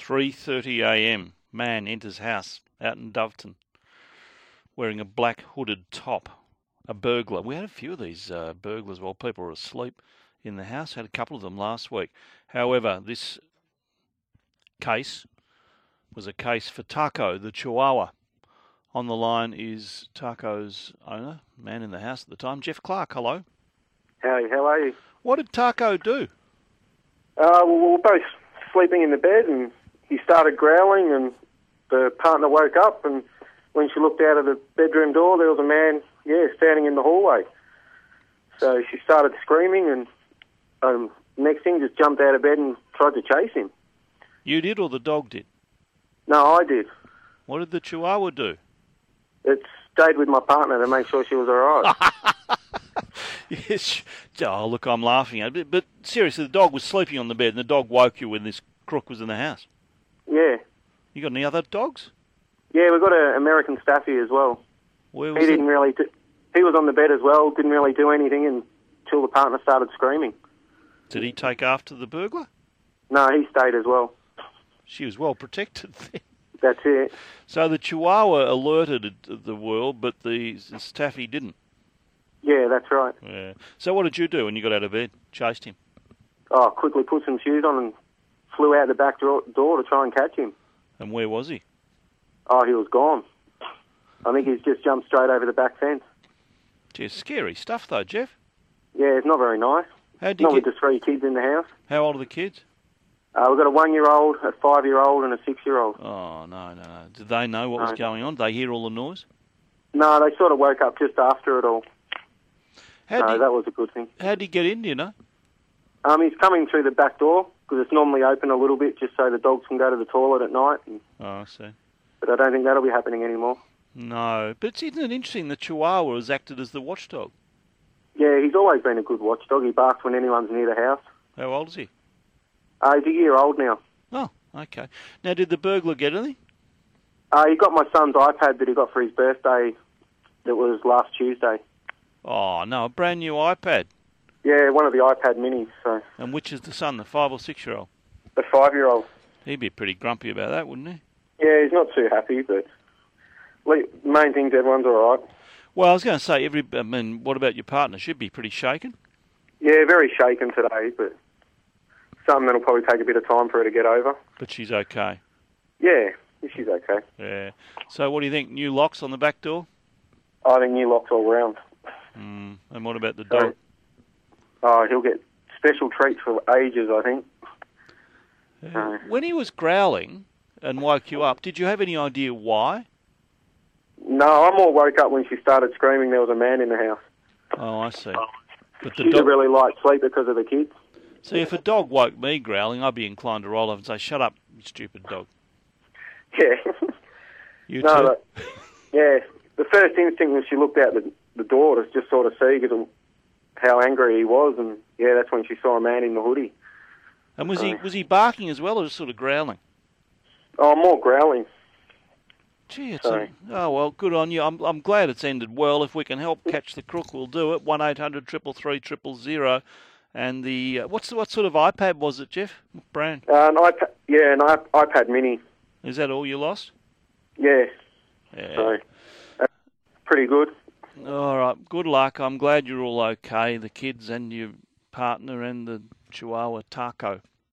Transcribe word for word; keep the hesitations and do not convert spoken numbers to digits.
three thirty a m Man enters house out in Doveton wearing a black hooded top. A burglar. We had a few of these uh, burglars while people were asleep in the house. Had a couple of them last week. However, this case was a case for Taco, the Chihuahua. On the line is Taco's owner, man in the house at the time, Jeff Clark. Hello. Howdy, how are you? What did Taco do? Uh, well, we were both sleeping in the bed, and he started growling, and the partner woke up, and when she looked out of the bedroom door, there was a man, yeah, standing in the hallway. So she started screaming, and um, next thing, just jumped out of bed and tried to chase him. You did, or the dog did? No, I did. What did the Chihuahua do? It stayed with my partner to make sure she was all right. Yes. Oh, look, I'm laughing at it. But seriously, the dog was sleeping on the bed, and the dog woke you when this crook was in the house. Yeah. You got any other dogs? Yeah, we got an American Staffy as well. Where was he didn't it? really. Do, he was on the bed as well. Didn't really do anything until the partner started screaming. Did he take after the burglar? No, he stayed as well. She was well protected then. That's it. So the Chihuahua alerted the world, but the Staffy didn't. Yeah, that's right. Yeah. So what did you do when you got out of bed? Chased him? Oh, quickly put some shoes on and flew out the back door, door to try and catch him. And where was he? Oh, he was gone. I think he's just jumped straight over the back fence. Gee, scary stuff though, Jeff. Yeah, it's not very nice. How'd you not get... with the three kids in the house. How old are the kids? Uh, we've got a one-year-old, a five-year-old, and a six-year-old. Oh, no, no, no. Did they know what no. was going on? Did they hear all the noise? No, they sort of woke up just after it all. How'd so he... that was a good thing. How'd he get in, do you know? Um, he's coming through the back door, because it's normally open a little bit just so the dogs can go to the toilet at night. And... Oh, I see. But I don't think that'll be happening anymore. No, but isn't it interesting the Chihuahua has acted as the watchdog? Yeah, he's always been a good watchdog. He barks when anyone's near the house. How old is he? Uh, he's a year old now. Oh, okay. Now, did the burglar get anything? Uh, he got my son's iPad that he got for his birthday. That was last Tuesday. Oh, no, a brand new iPad. Yeah, one of the iPad minis. So. And which is the son, the five or six-year-old? The five-year-old. He'd be pretty grumpy about that, wouldn't he? Yeah, he's not too happy, but the main thing's everyone's all right. Well, I was going to say, every. I mean, what about your partner? She'd be pretty shaken. Yeah, very shaken today, but something that'll probably take a bit of time for her to get over. But she's okay. Yeah, she's okay. Yeah. So what do you think? New locks on the back door? I think new locks all round. Mm. And what about the so, dog? Oh, he'll get special treats for ages, I think. Yeah. Uh, when he was growling and woke you up, did you have any idea why? No, I more woke up when she started screaming there was a man in the house. Oh, I see. But the She's dog... a really light sleeper because of the kids. See, if a dog woke me growling, I'd be inclined to roll off and say, "Shut up, you stupid dog." Yeah. You no, too? But, yeah. The first instinct when she looked out the, the door to just sort of see because of how angry he was, and yeah, that's when she saw a man in the hoodie. And was he was he barking as well, or just sort of growling? Oh, more growling. Gee, it's a, oh well, good on you. I'm I'm glad it's ended well. If we can help catch the crook, we'll do it. One eight hundred triple three triple zero. And the uh, what's the, what sort of iPad was it, Jeff? What brand? Uh, an iPad, yeah, an iP- iPad Mini. Is that all you lost? Yeah. Yeah. So, that's pretty good. All right. Good luck. I'm glad you're all okay. The kids and your partner and the Chihuahua Taco.